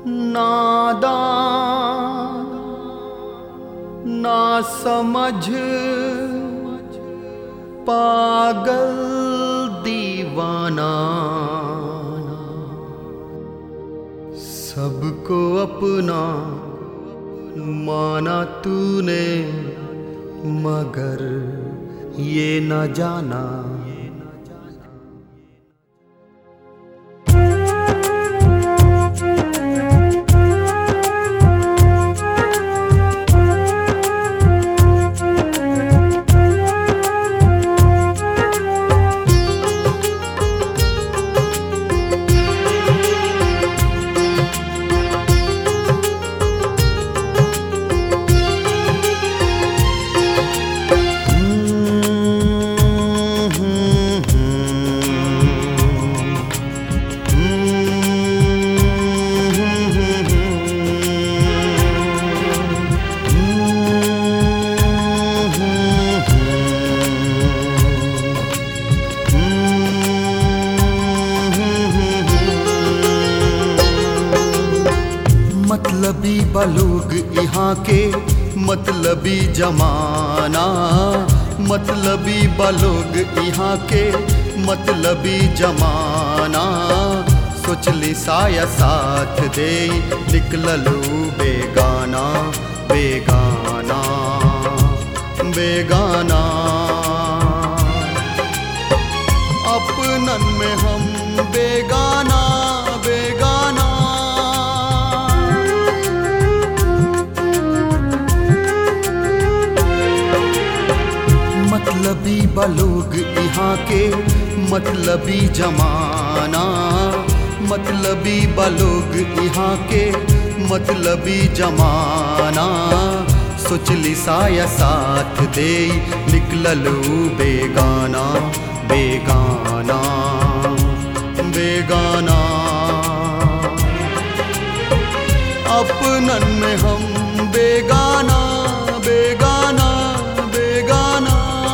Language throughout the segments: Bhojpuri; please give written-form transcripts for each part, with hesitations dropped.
नादान ना समझ पागल दीवाना, सबको अपना माना तूने मगर ये न जाना। मतलबी बलोग यहाँ के मतलबी जमाना, मतलबी बलोग यहाँ के मतलबी जमाना। सोचली साया साथ दे निकललू बेगाना बेगाना बेगाना। अपनन में हम बेगाना बेगाना। मतलबी बलोग यहाँ के मतलबी जमाना, मतलबी बलोग यहाँ के मतलबी जमाना। सोचली साया साथ दे निकललू बेगाना बेगाना बेगाना। अपनन में हम बेगाना बेगाना बेगाना।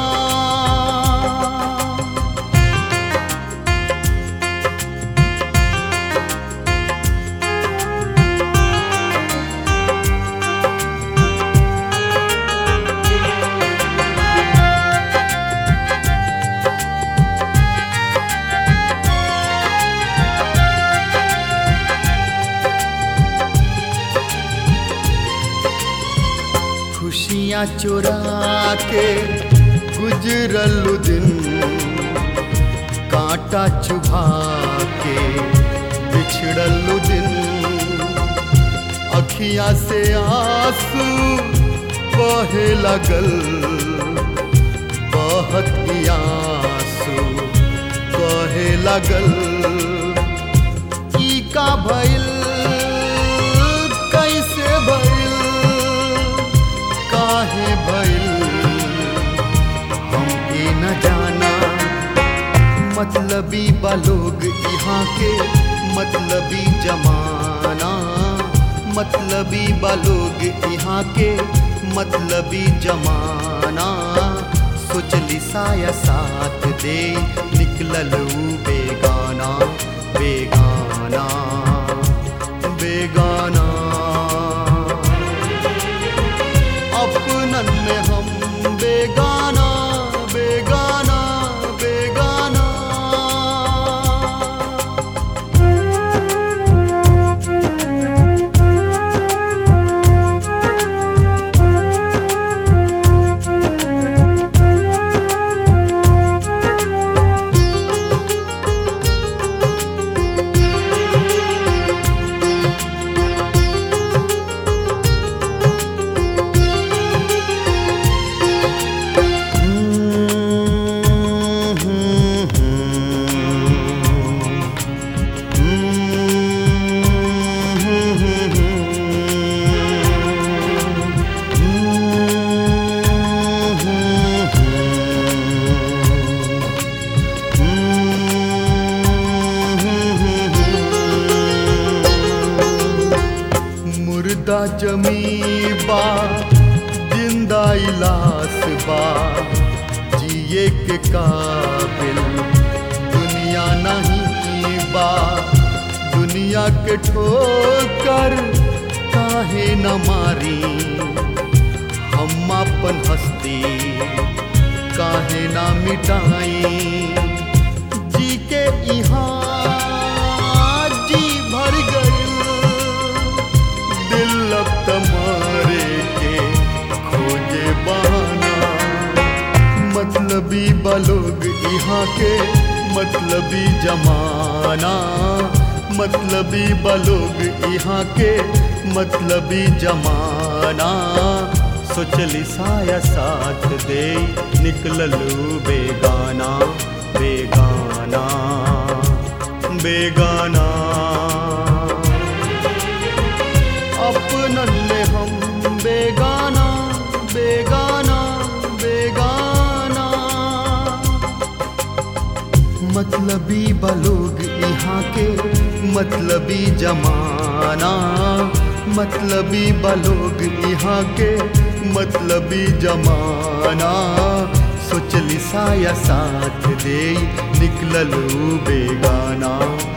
खुशियाँ चुरा के गुजरलू दिन, कांटा चुभा के बिछड़लू दिन। अखियाँ से आंसू बहे लगल, बहत आंसू बहे लगल। ई का भइल कैसे भइल काहे भइल हमके न जाना। मतलबी बलोग यहाँ के मतलबी जमाना, मतलबी बलोग यहाँ के मतलबी जमाना। सोचली साया साथ दे निकललू बेगाना बेगाना बेगाना। अपनन में हम बेगाना बेगाना बेगाना। जिंदा जमी बा जिंदा इलास बा, जिए के काबिल दुनिया नहीं बा, दुनिया के ठोकर काहे न मारी, हम अपन हस्ती काहे ना मिटाई। जी के यहाँ जी भर गई, दिल अब तुम्हारे के खोजे बहाना। मतलबी बलोग यहाँ के मतलबी जमाना, मतलबी बलोग यहाँ के मतलबी जमाना। सोचली साया साथ दे निकललू बेगाना, बेगाना बेगाना। अपनन में हम बेगाना, बेगाना बेगाना। मतलबी बलोग यहाँ के मतलबी जमाना, मतलबी बलोग यहाँ के मतलबी जमाना। सोचली साया साथ दे निकललू बेगाना।